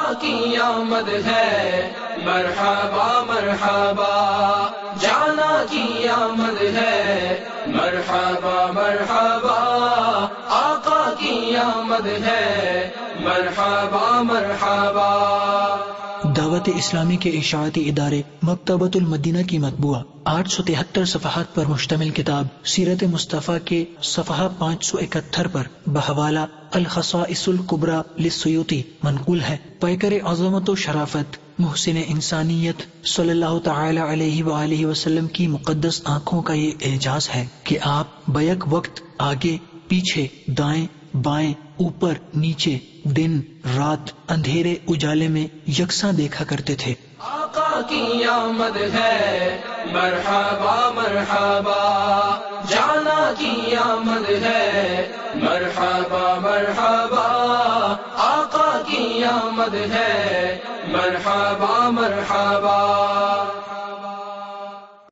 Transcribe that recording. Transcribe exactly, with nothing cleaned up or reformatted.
کی آمد ہے مرحبا مرحبا، جانا کی آمد ہے مرحبا مرحبا، آقا کی آمد ہے مرحبا مرحبا۔ دعوت اسلامی کے اشاعتی ادارے مکتبۃ المدینہ کی مطبوعہ آٹھ سو تہتر صفحات پر مشتمل کتاب سیرت مصطفیٰ کے صفحہ پانچ سو اکہتر پر بحوالہ الخصائص الکبریٰ للسیوطی منقول ہے۔ پیکر عظمت و شرافت محسن انسانیت صلی اللہ تعالی علیہ وآلہ وسلم کی مقدس آنکھوں کا یہ اعجاز ہے کہ آپ بیک وقت آگے پیچھے دائیں بائیں اوپر نیچے دن رات اندھیرے اجالے میں یکساں دیکھا کرتے تھے۔ آقا کی آمد ہے مرحبا مرحبا، جانا کی آمد ہے مرحبا مرحبا، آقا کی آمد ہے مرحبا مرحبا۔